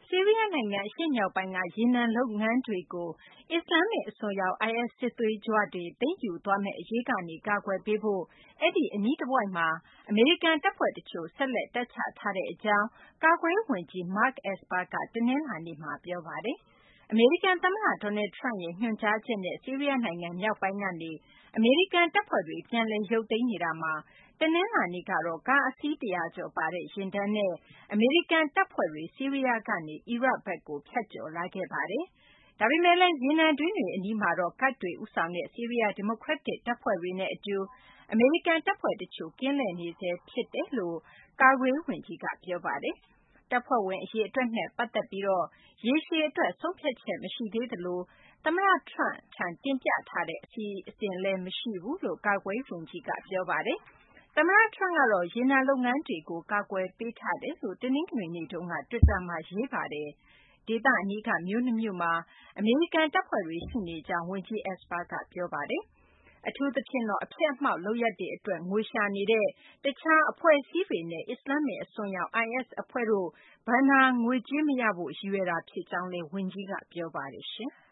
ဆီးရီးယားနိုင်ငံ အရှေ့မြောက်ပိုင်းက ရေနံလုပ်ငန်းတွေကို အစ္စလာမ္မစ် အစွန်းရောက် IS စစ်သွေးကြွတွေ သိမ်းယူသွားမယ့် အရေးကနေ ကာကွယ်ပေးဖို့ အဲဒီ အနီးတဝိုက်မှာ အမေရိကန်တပ်ဖွဲ့တချို့ ဆက်လက် တပ်ချထားကြောင်း ကာကွယ်ရေးဝန်ကြီး Mark Esper က တနင်္လာနေ့မှာ ပြောပါတယ်။ အမေရိကန်သမ္မတ Donald Trump ရဲ့ ညွှန်ကြားချက်နဲ့ ဆီးရီးယားနိုင်ငံမြောက်ပိုင်းကနေ အမေရိကန်တပ်ဖွဲ့တွေ ပြန်လည်ရုပ်သိမ်းနေတာမှာ တနင်္လာနေ့ကတော့ ကားအစီး ၁၀၀ ကျော်ပါတဲ့ ယာဉ်တန်းနဲ့ အမေရိကန်တပ်ဖွဲ့တွေ ဆီးရီးယားကနေ အီရတ်ဘက်ကို ဖြတ်ကျော်လာခဲ့ပါတယ်။ ဒါပေမယ့်လည်း ရေနံတွင်းတွေအနီးမှာတော့ ကာ့ဒ်တွေဦးဆောင်တဲ့ ဆီးရီးယား ဒီမိုကရက်တစ်တပ်ဖွဲ့တွေနဲ့အတူ အမေရိကန်တပ်ဖွဲ့တချို့ ကင်းလှည့်နေဆဲဖြစ်ကြောင်း ကာကွယ်ရေးဝန်ကြီးက ပြောပါတယ်။ တပ်ဖွဲ့ဝင် အရေအတွက်နဲ့ ပတ်သက်ပြီး ရေရှည်အတွက် ဆုံးဖြတ်ချက် မရှိသေးသလို သမ္မတ Trump ထံ တင်ပြထားတဲ့ အစီအစဉ်လည်း မရှိဘူးလို့ ကာကွယ်ရေးဝန်ကြီးက ပြောပါတယ်။ သမ္မတ Trump ကတော့ ရေနံလုပ်ငန်းတွေကို ကာကွယ်ပေးထားတယ်လို့ တနင်္ဂနွေနေ့တုန်းက တွစ်တာမှာ ရေးပါတယ်။ ဒေသအနီးက မြို့ ၂ မြို့မှာ အမေရိကန်တပ်ဖွဲ့တွေ ရှိနေကြောင်း ဝန်ကြီး Esper က ပြောပါတယ်။ အထူးသဖြင့်တော့ အဖျက်အမှောင့် လုပ်ရပ်တွေအတွက် ငွေရှာနေတဲ့ တခြားအဖွဲ့အစည်းတွေနဲ့ အစ္စလာမ္မစ် အစွန်းရောက် IS အဖွဲ့တို့ ဘဏ္ဍာငွေကြေးမရဖို့ ရည်ရွယ်တာဖြစ်ကြောင်းလည်း ဝန်ကြီးက ပြောပါတယ်။